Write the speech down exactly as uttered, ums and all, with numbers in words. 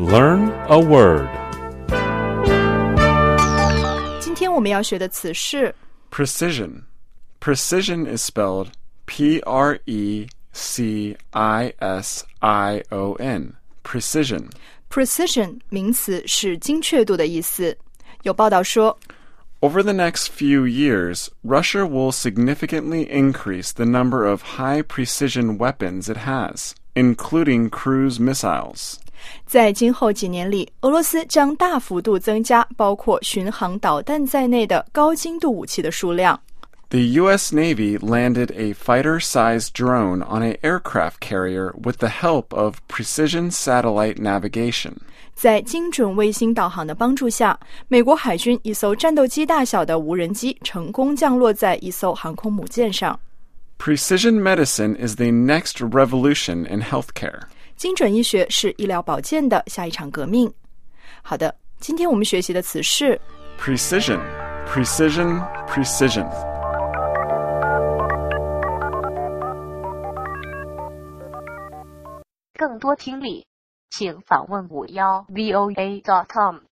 Learn a word. 今天我们要学的词是 Precision. Precision is spelled P R E C I S I O N. Precision. Precision 名词是精确度的意思。有报道说 Over the next few years, Russia will significantly increase the number of high-precision weapons it has, including cruise missiles. 在今后几年里，俄罗斯将大幅度增加包括巡航导弹在内的高精度武器的数量。 The U S Navy landed a fighter-sized drone on an aircraft carrier with the help of precision satellite navigation. 在精准卫星导航的帮助下，美国海军一艘战斗机大小的无人机成功降落在一艘航空母舰上。 Precision medicine is the next revolution in healthcare. 精准医学是医疗保健的下一场革命。好的，今天我们学习的词是 Precision, precision, precision. 更多听力请访问五幺 V O A dot com